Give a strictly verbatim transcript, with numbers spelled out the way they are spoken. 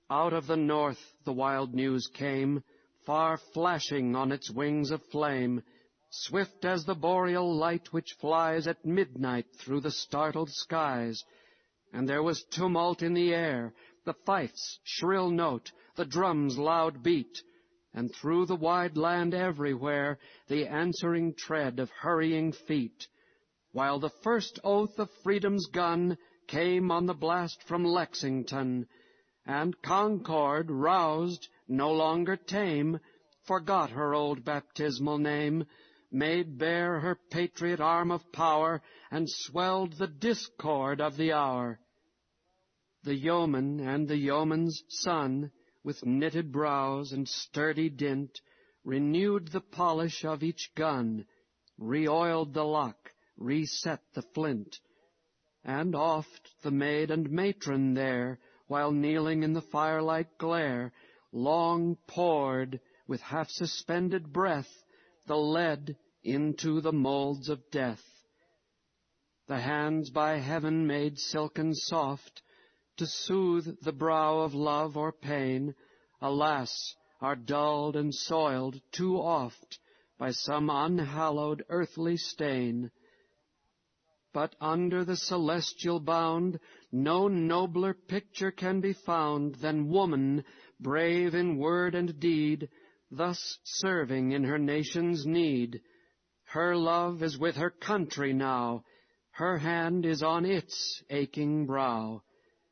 Out of the north the wild news came, far flashing on its wings of flame, swift as the boreal light which flies at midnight through the startled skies. And there was tumult in the air, the fife's shrill note, the drum's loud beat, and through the wide land everywhere the answering tread of hurrying feet, while the first oath of freedom's gun came on the blast from Lexington, and Concord, roused, no longer tame, forgot her old baptismal name, made bare her patriot arm of power, and swelled the discord of the hour. The yeoman and the yeoman's son, with knitted brows and sturdy dint, renewed the polish of each gun, re-oiled the lock, reset the flint. And oft the maid and matron there, while kneeling in the firelight glare, long poured, with half-suspended breath, the lead into the moulds of death. The hands by heaven made silken soft, to soothe the brow of love or pain, alas, are dulled and soiled too oft by some unhallowed earthly stain. But under the celestial bound no nobler picture can be found than woman, brave in word and deed, thus serving in her nation's need. Her love is with her country now, her hand is on its aching brow.